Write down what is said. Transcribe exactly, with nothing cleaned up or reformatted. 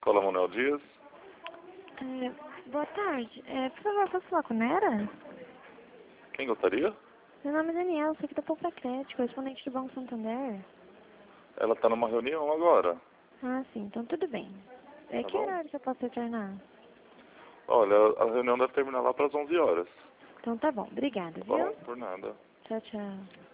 Cola Manuel Dias. É, boa tarde. É, por favor, posso falar com Nera? Quem gostaria? Meu nome é Daniel, sou aqui da Poupa Crédito, correspondente do Banco Santander. Ela está numa reunião agora. Ah, sim, então tudo bem. É Tá que bom? horário que eu posso retornar? Olha, a reunião deve terminar lá para as onze horas. Então tá bom, obrigada, Tá viu? bom? Por nada. Tchau, tchau.